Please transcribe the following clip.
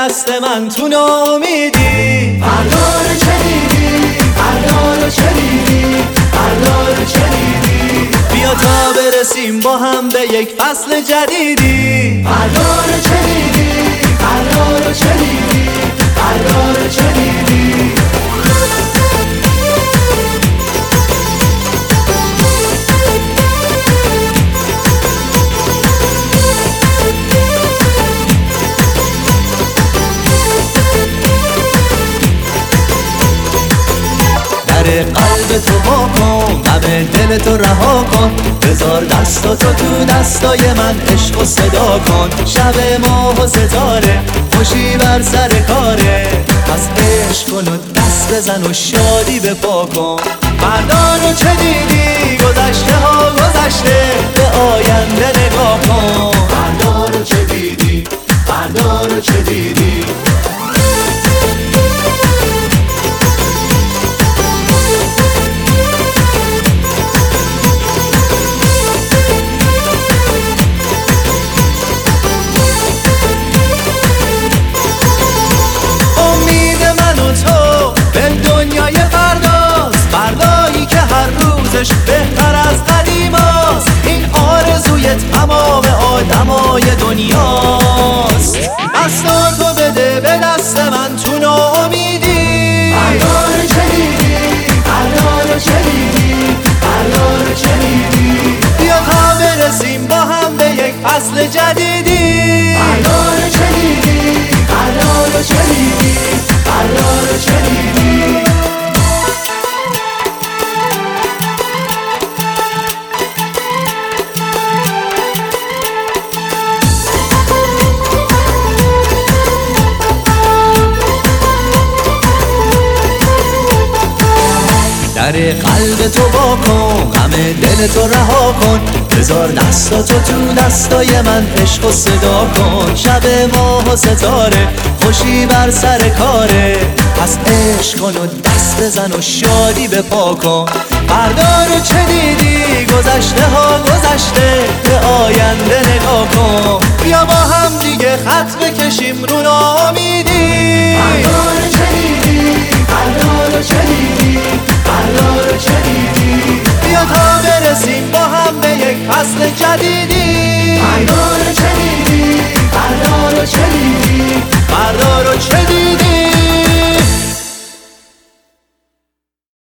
دست من تو ناامیدی. فردا رو چه دیدی؟ فردا رو چه دیدی؟ فردا رو چه دیدی؟ بیا تا برسیم با هم به یک فصل جدیدی. فردا رو چه دیدی؟ فردا رو چه دیدی؟ فردا رو چه دیدی؟ قلب تو وا کن، غم دل تو رها کن، بذار دستاتو تو دستای من، عشق و صدا کن. شب ماه و ستاره، خوشی بر سر کاره، پس عشق کن و دست بزن و شادی بپا کن. فردا رو چه دیدی؟ گذشته ها گذشته، به آینده نگاه کن. فردا رو چه دیدی؟ فردا رو چه دیدی؟ بهتر از قدیماست، این آرزوی تمام آدمای دنیاست. دستاتو بده به دست من تو ناامیدی. فردا رو چه دیدی؟ فردا رو چه دیدی؟ فردا رو چه دیدی؟ بیا تا برسیم با هم به یک فصل جدیدی. فردا رو چه دیدی؟ فردا رو چه دیدی؟ فردا رو چه دیدی؟ در قلب تو وا کن، غم دل تو رها کن، بذار دستاتو تو دستای من، عشق و صدا کن. شب ماه و ستاره، خوشی بر سر کاره، پس عشق کن و دست بزن و شادی بپا کن. فردا رو چه دیدی؟ گذشته ها گذشته، به آینده نگاه کن. بیا با هم دیگه خط بکشیم رو ناامیدی. فردا رو چه دیدی؟ فردا رو چه دیدی؟ فردا رو چه دیدی؟ بیا تا برسیم با هم به یک فصل جدیدی. فردا رو چه دیدی؟ فردا رو چه دیدی؟